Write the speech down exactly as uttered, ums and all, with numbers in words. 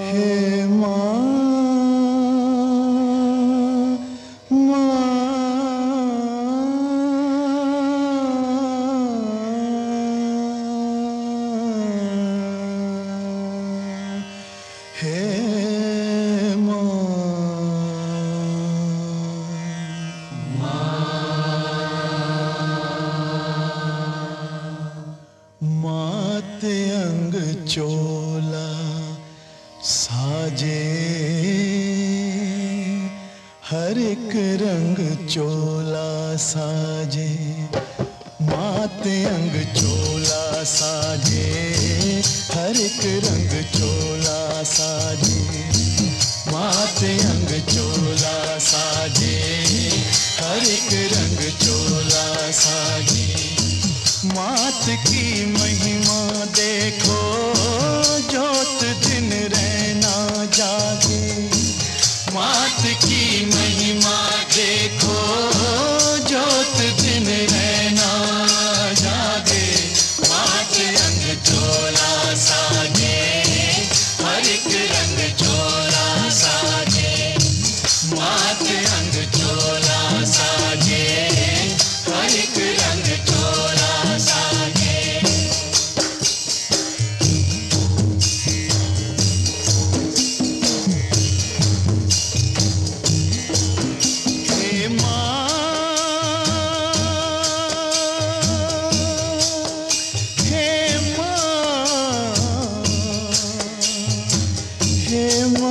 हे माँ, माँ, हे माँ, माते अंग चोला साजे, हर एक रंग चोला साजे। माते अंग चोला साजे, हर एक रंग चोला साजे। माते अंग चोला साजे, हर एक रंग चोला साजे। मात की महिमा देखो, जोत दिन रहना जागे। मात की महिमा देखो, जोत दिन रहना जागे। मात अंग चोला साजे, हर एक रंग चोला साजे। मात अंग चोला साजे, हर एक रंग चोला साजे। हे माँ, हे माँ, हे माँ।